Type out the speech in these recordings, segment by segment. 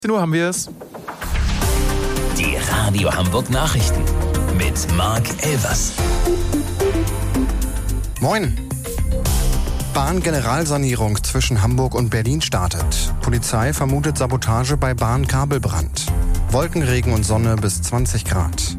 Uhr haben wir es. Die Radio Hamburg Nachrichten mit Marc Elvers. Moin. Bahn-Generalsanierung zwischen Hamburg und Berlin startet. Polizei vermutet Sabotage bei Bahnkabelbrand. Wolkenregen und Sonne bis 20 Grad.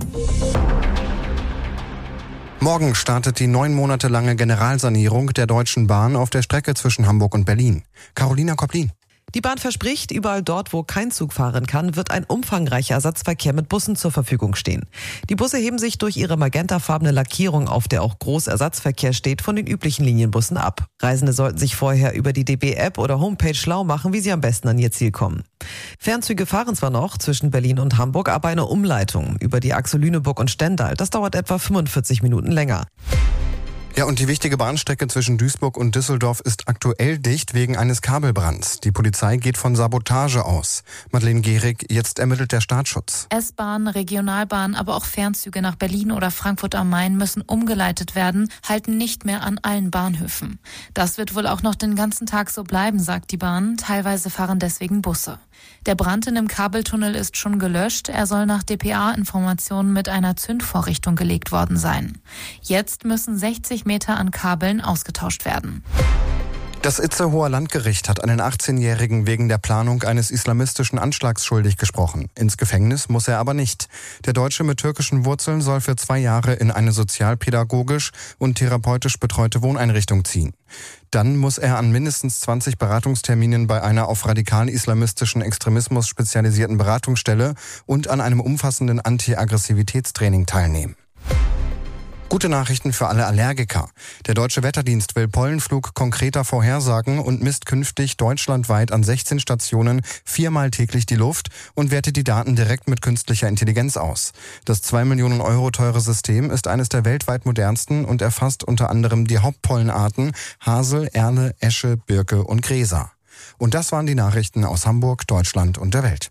Morgen startet die 9 Monate lange Generalsanierung der Deutschen Bahn auf der Strecke zwischen Hamburg und Berlin. Carolina Koplin. Die Bahn verspricht, überall dort, wo kein Zug fahren kann, wird ein umfangreicher Ersatzverkehr mit Bussen zur Verfügung stehen. Die Busse heben sich durch ihre magentafarbene Lackierung, auf der auch Großersatzverkehr steht, von den üblichen Linienbussen ab. Reisende sollten sich vorher über die DB-App oder Homepage schlau machen, wie sie am besten an ihr Ziel kommen. Fernzüge fahren zwar noch zwischen Berlin und Hamburg, aber eine Umleitung über die Achse Lüneburg und Stendal, das dauert etwa 45 Minuten länger. Ja, und die wichtige Bahnstrecke zwischen Duisburg und Düsseldorf ist aktuell dicht wegen eines Kabelbrands. Die Polizei geht von Sabotage aus. Madeleine Gehrig, jetzt ermittelt der Staatsschutz. S-Bahn, Regionalbahn, aber auch Fernzüge nach Berlin oder Frankfurt am Main müssen umgeleitet werden, halten nicht mehr an allen Bahnhöfen. Das wird wohl auch noch den ganzen Tag so bleiben, sagt die Bahn. Teilweise fahren deswegen Busse. Der Brand in dem Kabeltunnel ist schon gelöscht. Er soll nach dpa-Informationen mit einer Zündvorrichtung gelegt worden sein. Jetzt müssen 60 Meter an Kabeln ausgetauscht werden. Das Itzehoer Landgericht hat einen 18-Jährigen wegen der Planung eines islamistischen Anschlags schuldig gesprochen. Ins Gefängnis muss er aber nicht. Der Deutsche mit türkischen Wurzeln soll für 2 Jahre in eine sozialpädagogisch und therapeutisch betreute Wohneinrichtung ziehen. Dann muss er an mindestens 20 Beratungsterminen bei einer auf radikal-islamistischen Extremismus spezialisierten Beratungsstelle und an einem umfassenden Anti-Aggressivitätstraining teilnehmen. Gute Nachrichten für alle Allergiker. Der Deutsche Wetterdienst will Pollenflug konkreter vorhersagen und misst künftig deutschlandweit an 16 Stationen 4-mal täglich die Luft und wertet die Daten direkt mit künstlicher Intelligenz aus. Das 2 Millionen Euro teure System ist eines der weltweit modernsten und erfasst unter anderem die Hauptpollenarten Hasel, Erle, Esche, Birke und Gräser. Und das waren die Nachrichten aus Hamburg, Deutschland und der Welt.